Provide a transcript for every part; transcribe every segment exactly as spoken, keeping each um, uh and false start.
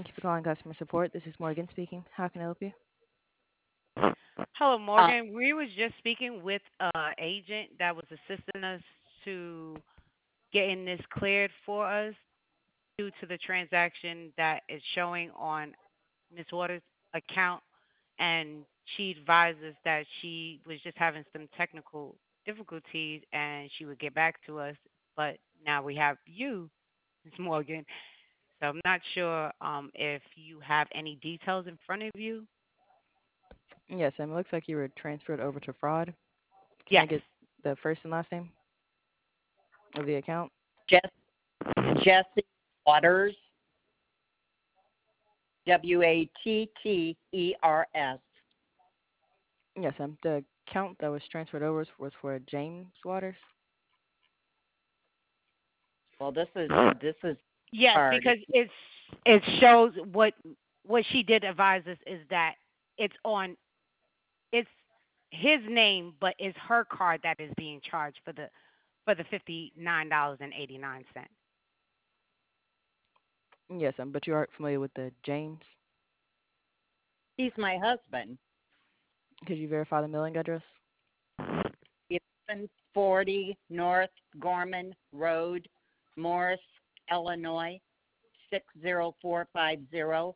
Thank you for calling customer support. This is Morgan speaking. How can I help you? Hello, Uh, Morgan. We was just speaking with an agent that was assisting us to getting this cleared for us due to the transaction that is showing on Miss Waters' account, and she advised us that she was just having some technical difficulties and she would get back to us. But now we have you, Miss Morgan. So I'm not sure um, if you have any details in front of you. Yes, um, it looks like you were transferred over to fraud. Can I Yes. get the first and last name of the account? Jess, Jesse Waters, W A T T E R S. Yes, um, the account that was transferred over was for James Waters. Well, this is this is Yes, hard. because it's it shows what what she did advise us is that it's on it's his name, but it's her card that is being charged for the for the fifty nine dollars and eighty nine cents. Yes, um, but you are familiar with the James. He's my husband. Could you verify the mailing address? eleven forty North Gorman Road, Morris, Illinois, six zero four five zero.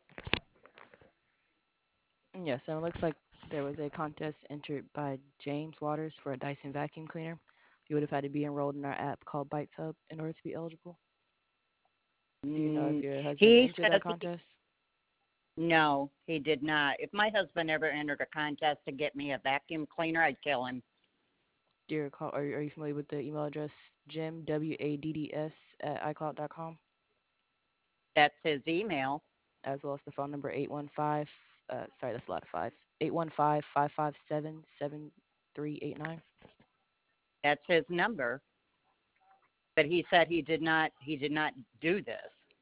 Yes, and it looks like there was a contest entered by James Waters for a Dyson vacuum cleaner. You would have had to be enrolled in our app called Bites Hub in order to be eligible. Do you know if Mm, your husband he entered says that he, contest? no, he did not. If my husband ever entered a contest to get me a vacuum cleaner, I'd kill him. Do you recall, are, are you familiar with the email address Jim, W A D D S, at iCloud dot com, That's his email. as well as the phone number eight one five, uh, sorry, that's a lot of fives, eight one five, five five seven, seven three eight nine? That's his number. But he said he did not. He did not do this.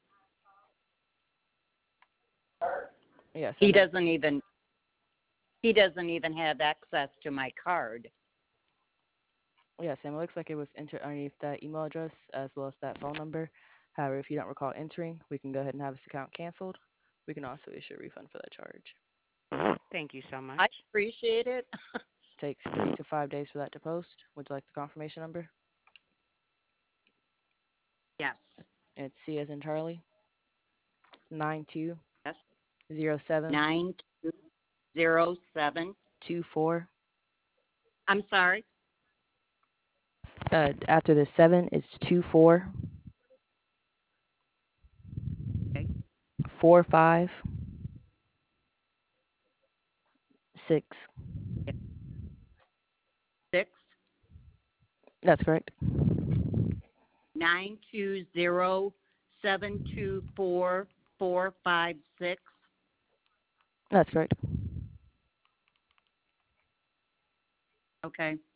Yes, He and it, doesn't even. He doesn't even have access to my card. yes, and it looks like it was entered underneath that email address as well as that phone number. However, if you don't recall entering, we can go ahead and have this account canceled. We can also issue a refund for that charge. Thank you so much. I appreciate it. Takes three to five days for that to post. Would you like the confirmation number? Yes. It's C as in Charlie, nine two Yes. zero seven Nine two zero seven. two four. I'm sorry. Uh, after the seven, it's two four Okay. four five six. Six That's correct. nine two zero seven two four four five six. That's correct. Okay.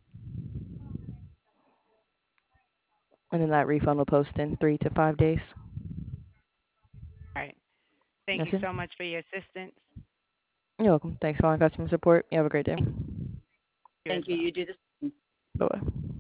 And then that refund will post in three to five days. All right. Thank That's you it. so much for your assistance. You're welcome. Thanks for calling customer support. You have a great day. You as Thank you. well. You do the Bye bye.